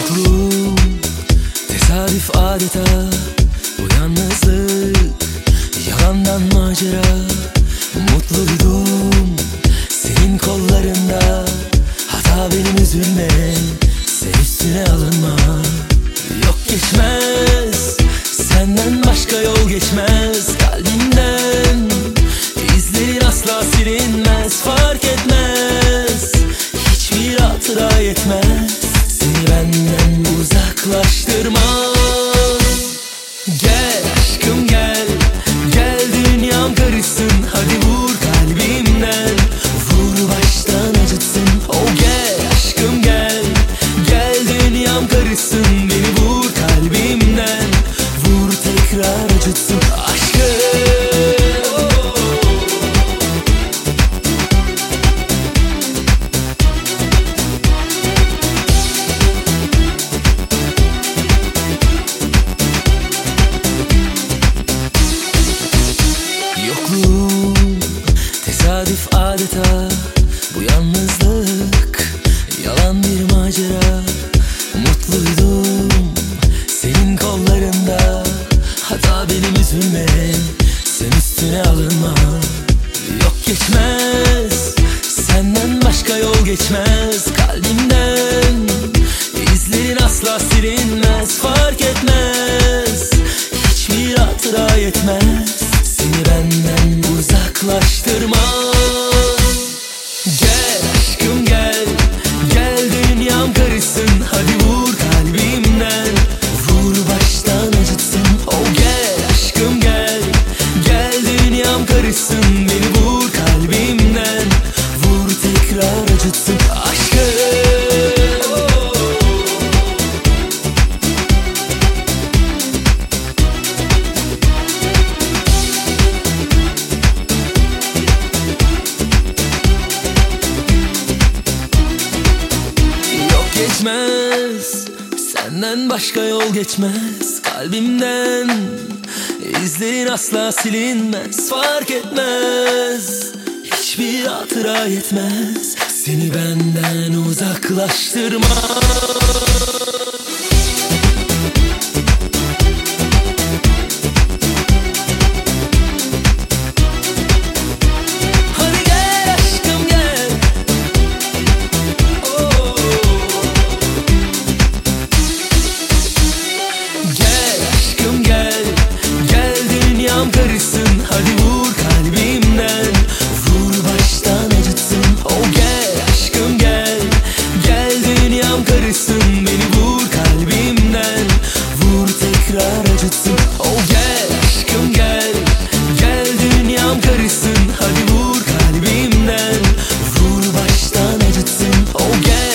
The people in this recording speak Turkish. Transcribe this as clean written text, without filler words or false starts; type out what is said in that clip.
Yokluğum tesadüf adeta, bu yalnızlık yalandan macera. Mutluydum senin kollarında, hata benim üzülme, sen üstüne alınma. Yok geçmez, senden başka yol geçmez kalbimden. İzlerin asla silinmez, fark etmez, hiçbir hatıra yetmez seni benden uzaklaştırma. Gel aşkım gel, gel dünyam karışsın, hadi vur kalbimden, vur baştan acıtsın. Oh gel aşkım gel, gel dünyam karışsın, beni vur kalbimden, vur tekrar acıtsın aşkım. Yokluğum tesadüf adeta, bu yalnızlık yalan bir macera. Mutluydum senin kollarında, hata benim üzülme, sen üstüne alınma. Yok geçmez, senden başka yol geçmez kalbimden. İzlerin asla silinmez, fark etmez, hiçbir hatıra yetmez seni benden uzaklaştırma. Gel aşkım gel, gel dünyam karışsın, hadi vur kalbimden, vur baştan acıtsın. Oh gel aşkım gel, gel dünyam karışsın, beni vur kalbimden, vur tekrar acıtsın aşkım. Geçmez, senden başka yol geçmez kalbimden. İzlerin asla silinmez, fark etmez, hiçbir hatıra yetmez seni benden uzaklaştırma. Karışsın, hadi vur kalbimden, vur baştan acıtsın. Oh gel aşkım gel, gel dünyam karışsın, beni vur kalbimden, vur tekrar acıtsın. Oh gel aşkım gel, gel dünyam karışsın, hadi vur kalbimden, vur baştan acıtsın. Oh gel.